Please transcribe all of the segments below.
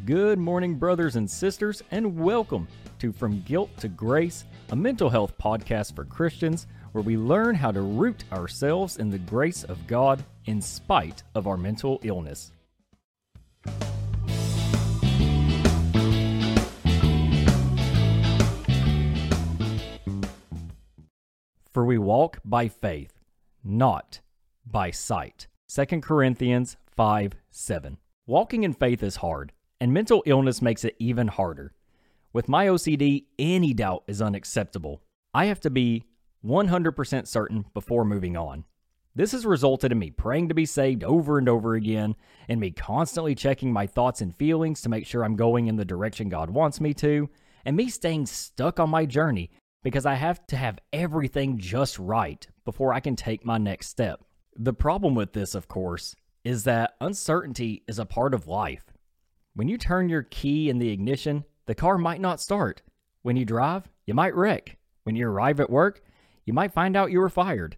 Good morning, brothers and sisters, and welcome to From Guilt to Grace, a mental health podcast for Christians where we learn how to root ourselves in the grace of God in spite of our mental illness. For we walk by faith, not by sight. 2 Corinthians 5:7. Walking in faith is hard, and mental illness makes it even harder. With my OCD, any doubt is unacceptable. I have to be 100% certain before moving on. This has resulted in me praying to be saved over and over again, and me constantly checking my thoughts and feelings to make sure I'm going in the direction God wants me to, and me staying stuck on my journey because I have to have everything just right before I can take my next step. The problem with this, of course, is that uncertainty is a part of life. When you turn your key in the ignition, the car might not start. When you drive, you might wreck. When you arrive at work, you might find out you were fired.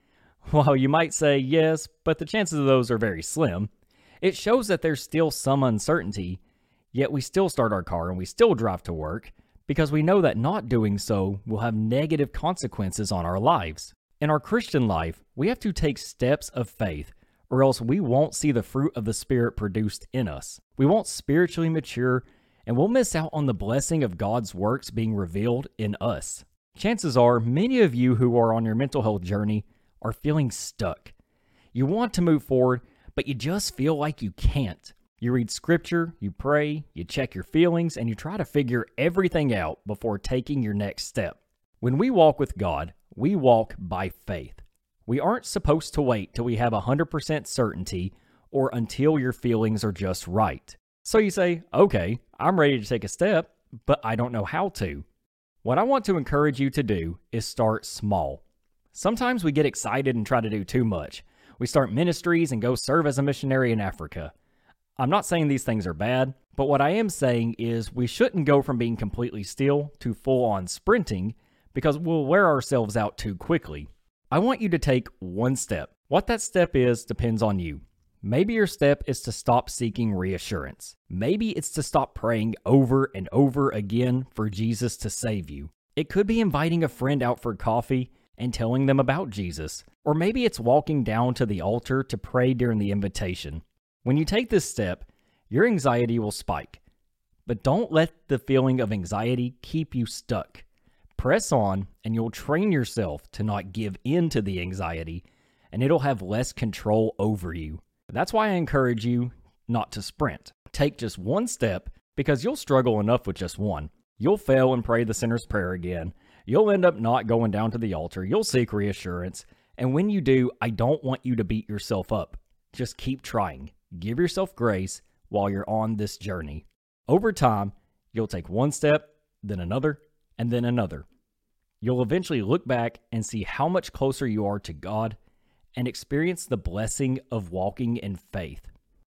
While you might say yes, but the chances of those are very slim, it shows that there's still some uncertainty, yet we still start our car and we still drive to work because we know that not doing so will have negative consequences on our lives. In our Christian life, we have to take steps of faith, or else we won't see the fruit of the Spirit produced in us. We won't spiritually mature, and we'll miss out on the blessing of God's works being revealed in us. Chances are, many of you who are on your mental health journey are feeling stuck. You want to move forward, but you just feel like you can't. You read scripture, you pray, you check your feelings, and you try to figure everything out before taking your next step. When we walk with God, we walk by faith. We aren't supposed to wait till we have 100% certainty or until your feelings are just right. So you say, okay, I'm ready to take a step, but I don't know how to. What I want to encourage you to do is start small. Sometimes we get excited and try to do too much. We start ministries and go serve as a missionary in Africa. I'm not saying these things are bad, but what I am saying is we shouldn't go from being completely still to full-on sprinting because we'll wear ourselves out too quickly. I want you to take one step. What that step is depends on you. Maybe your step is to stop seeking reassurance. Maybe it's to stop praying over and over again for Jesus to save you. It could be inviting a friend out for coffee and telling them about Jesus. Or maybe it's walking down to the altar to pray during the invitation. When you take this step, your anxiety will spike. But don't let the feeling of anxiety keep you stuck. Press on, and you'll train yourself to not give in to the anxiety, and it'll have less control over you. That's why I encourage you not to sprint. Take just one step, because you'll struggle enough with just one. You'll fail and pray the sinner's prayer again. You'll end up not going down to the altar. You'll seek reassurance. And when you do, I don't want you to beat yourself up. Just keep trying. Give yourself grace while you're on this journey. Over time, you'll take one step, then another, and then another. You'll eventually look back and see how much closer you are to God and experience the blessing of walking in faith.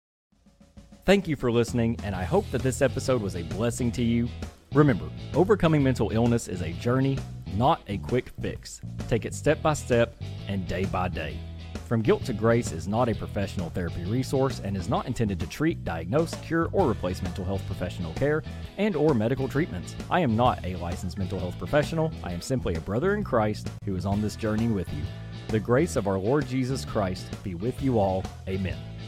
Thank you for listening, and I hope that this episode was a blessing to you. Remember, overcoming mental illness is a journey, not a quick fix. Take it step by step and day by day. From Guilt to Grace is not a professional therapy resource and is not intended to treat, diagnose, cure, or replace mental health professional care and or medical treatments. I am not a licensed mental health professional. I am simply a brother in Christ who is on this journey with you. The grace of our Lord Jesus Christ be with you all. Amen.